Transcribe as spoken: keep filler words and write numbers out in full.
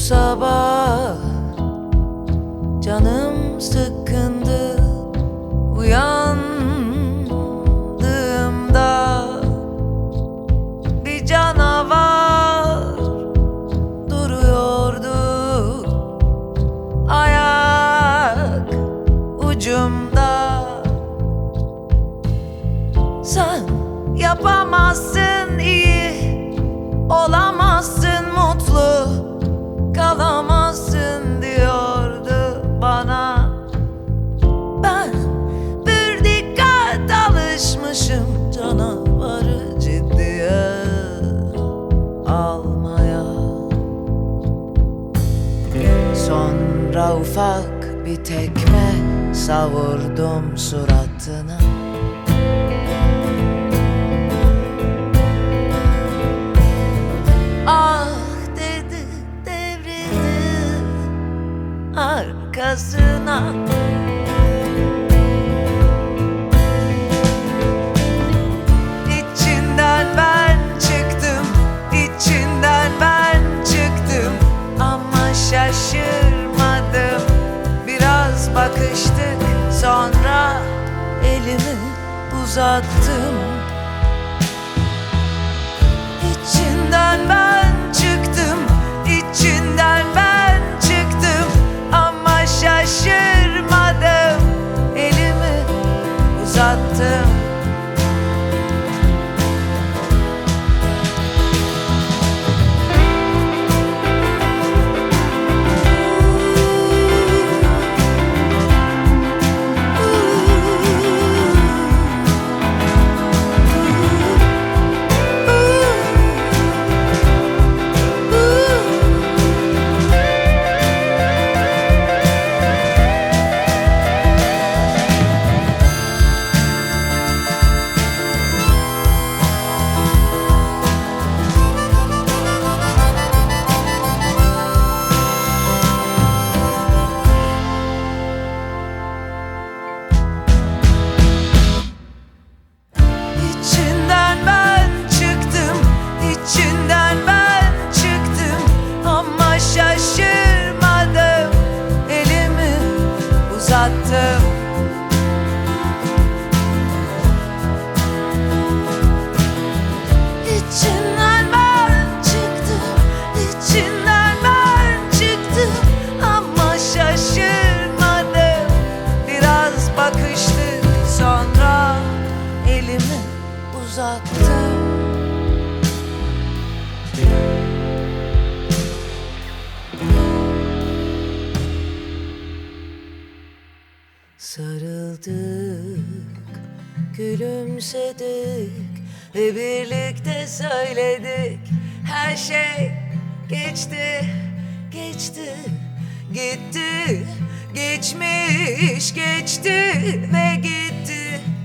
sabah canım sıkkındı. Uyandığımda bir canavar duruyordu ayak ucumda. Sen yapamazsın iyi, olamazsın mutlu, kalamazsın diyordu bana. Ben bir dikkat alışmışım canavarı ciddiye almaya. Sonra ufak bir tekme savurdum suratına. Arkasına İçinden ben çıktım, içinden ben çıktım. Ama şaşırmadım. Biraz bakıştık, sonra elimi uzattım. İçinden ben çıktım, içinden ben çıktım. Ama şaşırmadım, elimi uzattım. Şaşırmadım, elimi uzattım. İçinden ben çıktım, içinden ben çıktım. Ama şaşırmadım. Biraz bakıştık, sonra elimi uzattım. Sarıldık, gülümsedik ve birlikte söyledik. Her şey geçti, geçti, gitti. Geçmiş geçti ve gitti.